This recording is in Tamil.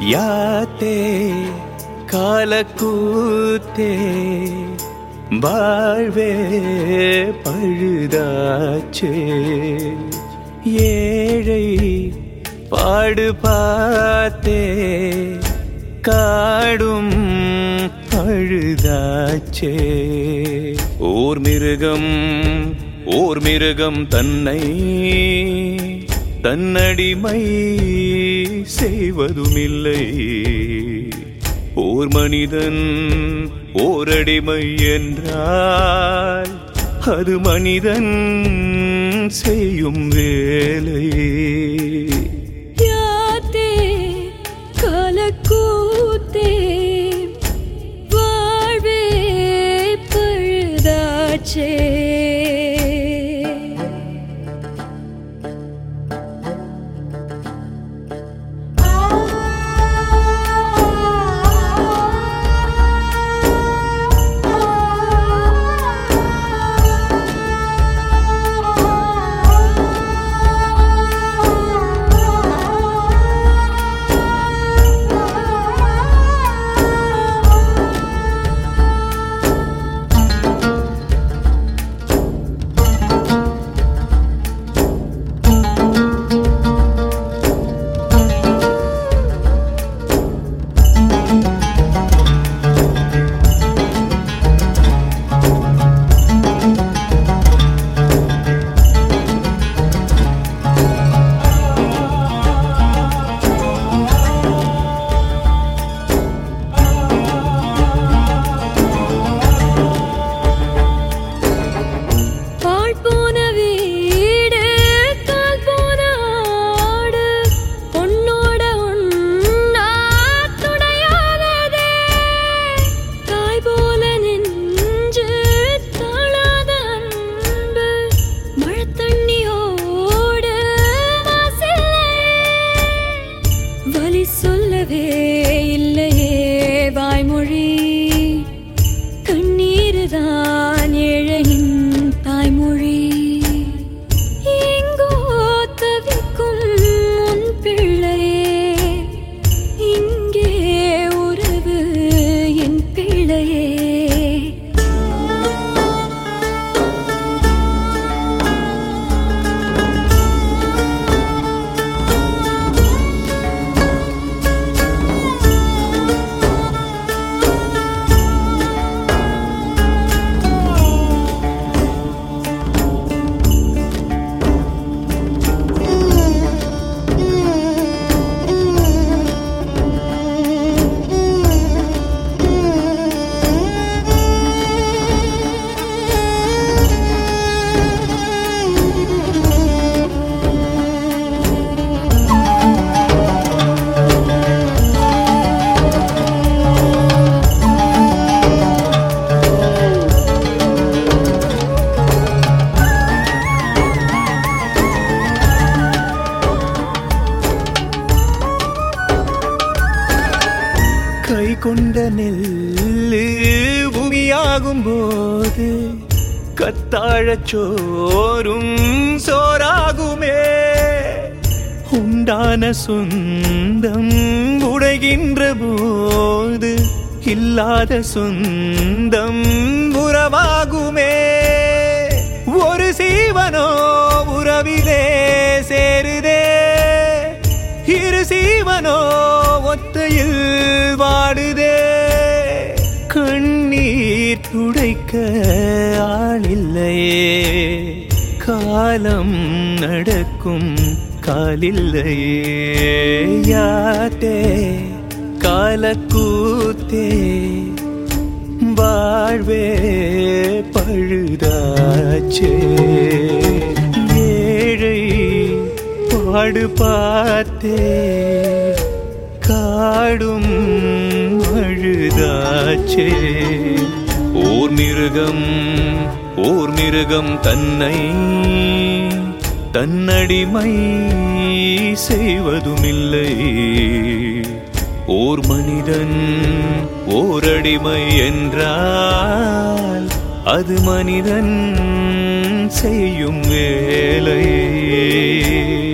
யாத்தே காலக்கூத்தே வாழ்வே பழுதாச்சே ஏழை பாடு பார்த்தே காடும் பழுதாச்சே ஓர் மிருகம் தன்னை தன்னடிமை செய்வதுமில்லை ஓர் மனிதன் ஓரடிமை என்றால் அது மனிதன் செய்யும் வேலை யாத்தே காலக்கூத்தே வாழ்வே பழுதாச்சே சொல்லவே இல்லையே வாய்மொழி கண்ணீர்தான் ஏழையின் தாய்மொழி எங்கோ தவிக்கும் உன் பிள்ளையே இங்கே உறவு என் பிள்ளையே கை கொண்ட நெல்லு பூமியாகும் போது கத்தாழச் சோறும் சோறாகுமே உண்டான சொந்தம் உடைகின்ற போது இல்லாத சொந்தம் உறவாகுமே ஒரு சீவனோ உறவிலே சேருதே இரு சீவனோ ஒத்தையில் வாடுதே கண்ணீர் துடைக்க ஆளில்லையே காலம் நடக்கும் காலில்லையே யாத்தே காலக்கூத்தே வாழ்வே பழுதாச்சே ஏழை பாடு பார்த்தே காடும் அழுதாச்சே ஓர் மிருகம் தன்னை தன்னடிமை செய்வதுமில்லை ஓர் மனிதன் ஓரடிமை என்றால் அது மனிதன் செய்யும் வேலை